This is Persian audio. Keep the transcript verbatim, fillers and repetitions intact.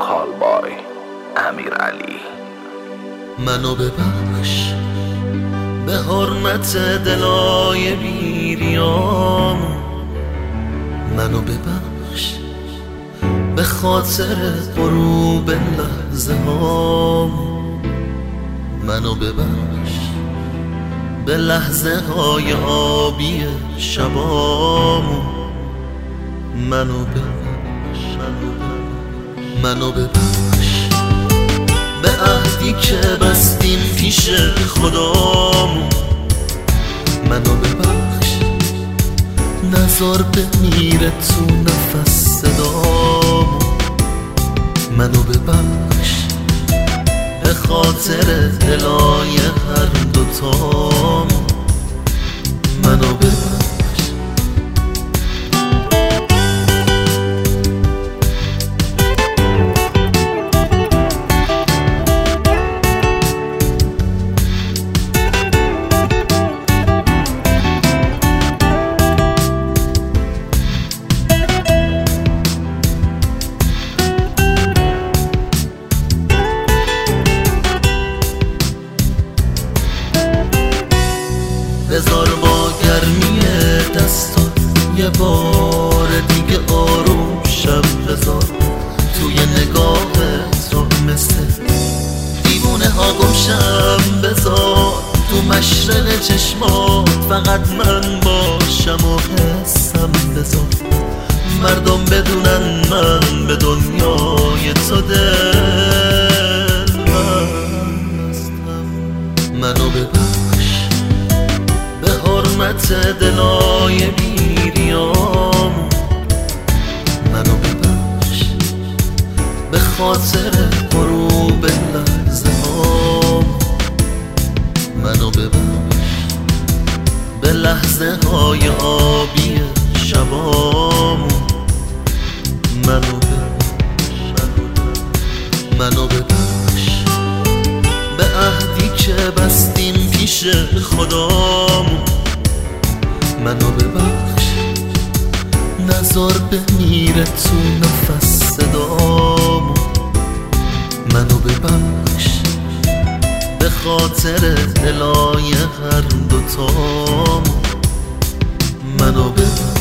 کالبای امیرعلی. منو ببخش به حرمت دلای بیریام، منو ببخش به خاطر غروب لحظه هام، منو ببخش به لحظه های آبی شبام، منو ببخش منو ببخش به عهدی که بستیم پیش خدامون، منو ببخش نذار بمیره تو نفس صدامون، منو ببخش به خاطر دلای هر دوتامون، منو ببخش. بذار با گرمی دستات یه بار دیگه آروم شب، بذار توی نگاهت رو مثل دیوونه ها گمشم، بذار تو مشرق چشمات فقط من باشم و حسم، بذار مردم بدونن من به دنیای تو دل بستم، منو ببخش به حرمت دلای بیریام، منو ببخش به خاطر غروب لحظه هام، منو ببخش به لحظه های آبی شبام، منو ببخش منو ببخش به عهدی که بستیم پیش خدامون، منو ببخش نذار بمیره تو نفس صدامون، منو ببخش به خاطر دلای هر دوتامون، منو ببخش.